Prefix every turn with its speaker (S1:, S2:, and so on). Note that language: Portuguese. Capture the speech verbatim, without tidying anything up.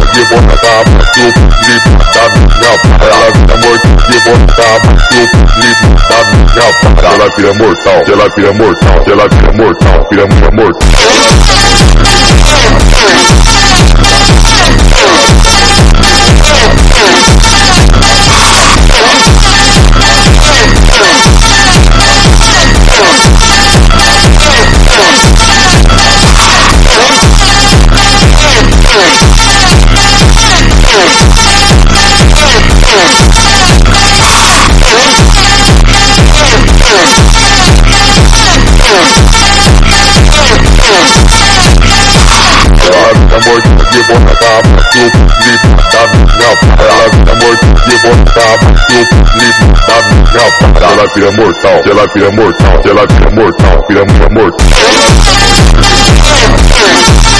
S1: de botar no clipe da minha para. Ela vira mortal de botar no clipe da minha para. Ela vira mortal, ela vira mortal, ela vira mortal, vira vira mortal. Amor de botar no clipe da minha para. Ela vira mortal de botar no clipe da minha para. Ela vira mortal, ela vira mortal, ela vira mortal, vira mortal.